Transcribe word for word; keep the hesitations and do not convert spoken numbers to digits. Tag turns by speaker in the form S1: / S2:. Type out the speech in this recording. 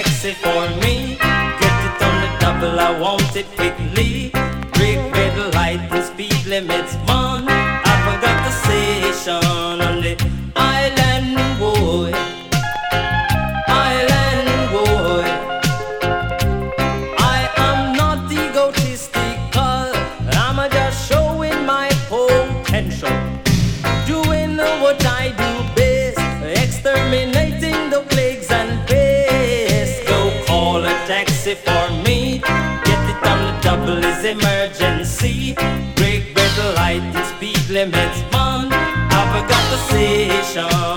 S1: taxi for me. Get it on the double, I want it quickly. Break red light and speed limits, man. I forgot the station on the island, boy. Island, boy. I am not egotistical, I'm just showing my potential. Doing what I do best, exterminating the plagues and pests. Go call a taxi for me. Get it on the double is emergency. Break red light and speed limits, man. I forgot the station.